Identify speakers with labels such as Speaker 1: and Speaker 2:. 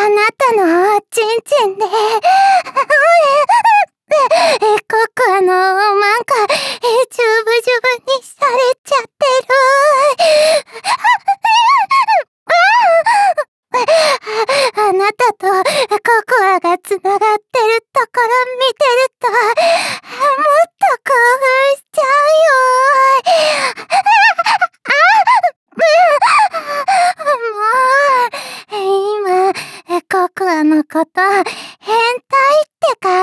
Speaker 1: あなたのおちんちんで、ココアのなんか、ジュブジュブにされちゃってる。あなたとココアがつながってるところ見てると、もっと興奮しちゃうよ。もう、今、ココアのこと、変態ってか